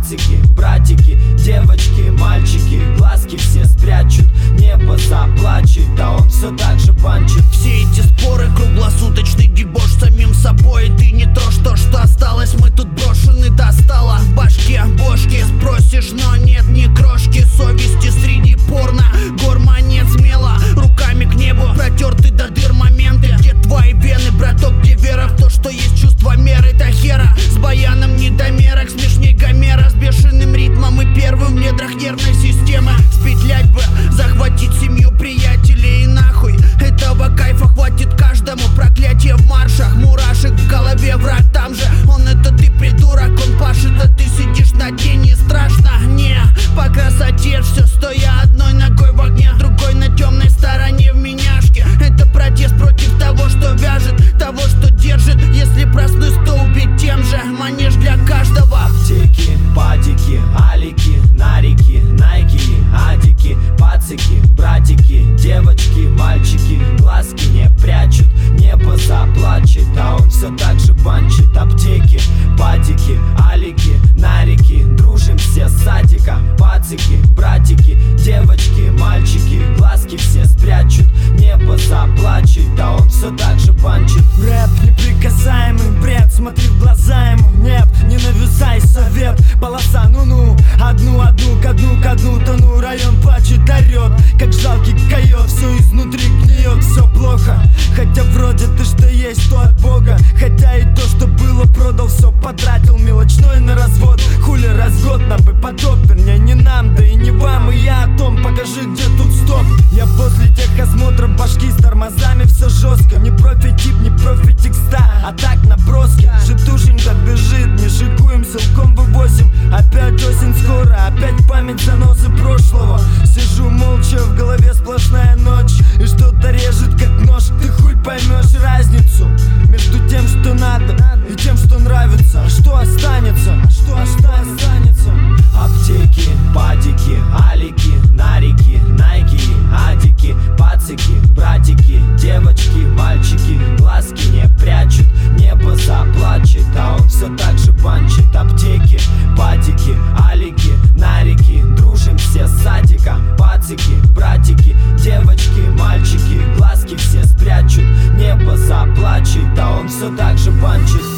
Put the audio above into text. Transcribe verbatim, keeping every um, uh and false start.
пацики, братики, девочки, мальчики, глазки все спрячут, небо заплачет, а он все так же банчит. Все эти споры, круглосуточный дебош с самим собой. Ты не то, что, что осталось, мы тут брошены, достало в башке бошки. Спросишь, но нет ни крошки совести среди порно. Гор монет смело, руками к небу протерты до дыр моменты. Где твои вены, браток, где вера в то, что есть чувство меры? До хера с баяном недомерок, смешней Гомера, с бешеным ритмом и первым в недрах нервной системы. Спетлять бы, захватить семью, приятелей и нахуй. Этого кайфа хватит каждому, проклятие в маршах, мурашек в голове, враг там же. Он это ты, придурок, он пашет, а ты сидишь на дне. Не страшно, не, по красоте все, стоя одной ногой в огне, другой на темной стороне в меняшке. Это протест против того, что вяжет, того, что держит. Если проснусь, то убить тем же, манеж для каждого. Аптеки, падики, алики, нарики, найки, адики, пацики, братики, девочки, мальчики, глазки не прячут, небо заплачет, а он все так же банчит. Аптеки, падики, алики, нарики, дружим все с садика, пацики, братики, девочки, мальчики, глазки все спрячут, небо заплачет, а он все так же банчит. Рэп неприкасаемый бред, смотри в глаза ему, нет, не навязай совет. Полоса, ну-ну, одну-одну, ко дну, ко дну тону, район плачет, орет, как жалкий койот, все изнутри гниет, все плохо. Хотя вроде ты что есть, то от Бога. Хотя и то, что было, продал, все потратил, мелочной на развод. Хули разгод, нам бы потоп, вернее не нам, да и не вам. И я о том, покажи, где тут стоп. Я после техосмотров башки с тормозами, все жестко. Не профи-тип, не профи-текста, а так наброски. Житушенька бежит, не шикуем, силком вывозим. Опять осень скоро, опять память заносы прошлого. Сижу молча, в голове сплошная ночь, и что-то режет как нож. Ты хуй поймешь разницу между тем, что надо, и тем, что нравится. А что останется? А что останется? Аптеки, падики, алики, нарики, найки, адики, пацики, братики, девочки, мальчики, глазки не прячут, небо заплачет, а он все так же банчит. Аптеки, падики, алики, нарики, дружим все с садика, пацики, братики, девочки, мальчики, глазки все спрячут, небо заплачет, а он все так же банчит.